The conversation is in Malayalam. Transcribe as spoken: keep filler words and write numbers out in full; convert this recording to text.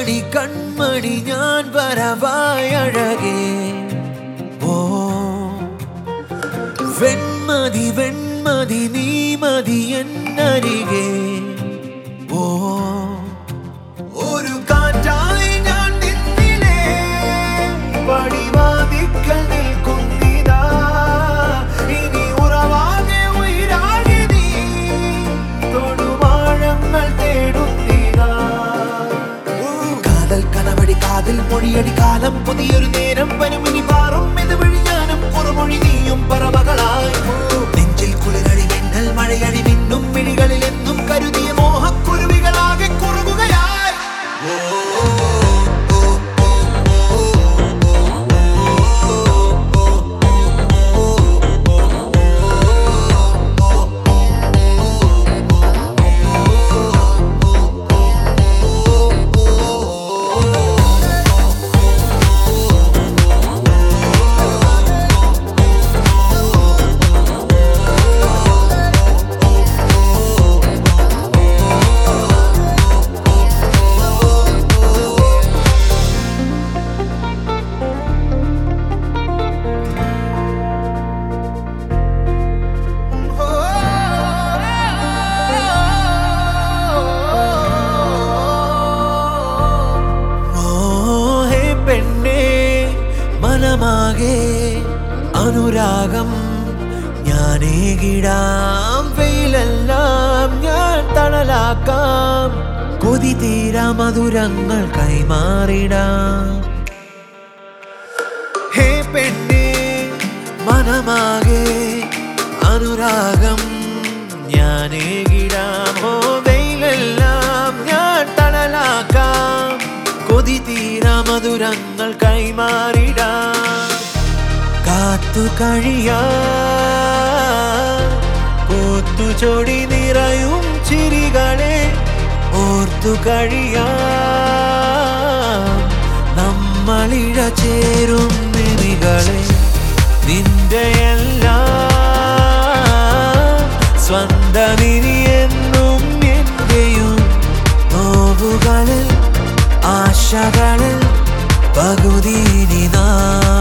കൺമണി കൺമണി ഞാൻ വരവായി അഴകേ ഓ വെൺമതി വെൺമതി നീ മതി എന്നരികെ ഓ ഒരു കാറ്റായി ഞാൻ നിന്നിലേ പടിവാതിക്കൽ നിൽക്കുന്നിതാ ഇനി ഉറവാകെ ഉയരാകെ നീ തൊടുവാഴങ്ങൾ തേടുന്നിതാ കാതൽ കനവടി കാതിൽ മൊഴിയടി കാലം പുതിയൊരു നേരം പനുമിനി പാറും ഇതുവഴി ഞാനും കുറുമൊഴി നീയും പറവകളായി നെഞ്ചിൽ കുളിരടി മിന്നൽ മഴയടി മിന്നും മിഴികളിൽ എന്നും കരുതിയ മോഹക്കുരുവികളാകെ കുറുകുകയായി മനമാകെ അനുരാഗം ഞാനേകിടാം വെയിലെല്ലാം ഞാൻ തണലാക്കാം കൊതി തീരാ മധുരങ്ങൾ കൈമാറിടാം ഹേ പെണ്ണേ മനമാകെ അനുരാഗം ഞാനേകിടാം ഓ വെയിലെല്ലാം ഞാൻ തണലാക്കാം കൊതി തീരാ മധുരങ്ങൾ കൈമാറിടാം കാത്തു കഴിയാ പൂത്തു ചൊടി നിറയും ചിരികളെ ഓർത്തു കഴിയാ നമ്മളിഴ ചേരും നിമികളെ നിന്റെ എല്ലാം സ്വന്തമിനി എന്നും എന്റെയും നോവുകളിൽ ആശകളിൽ പകുതി നീ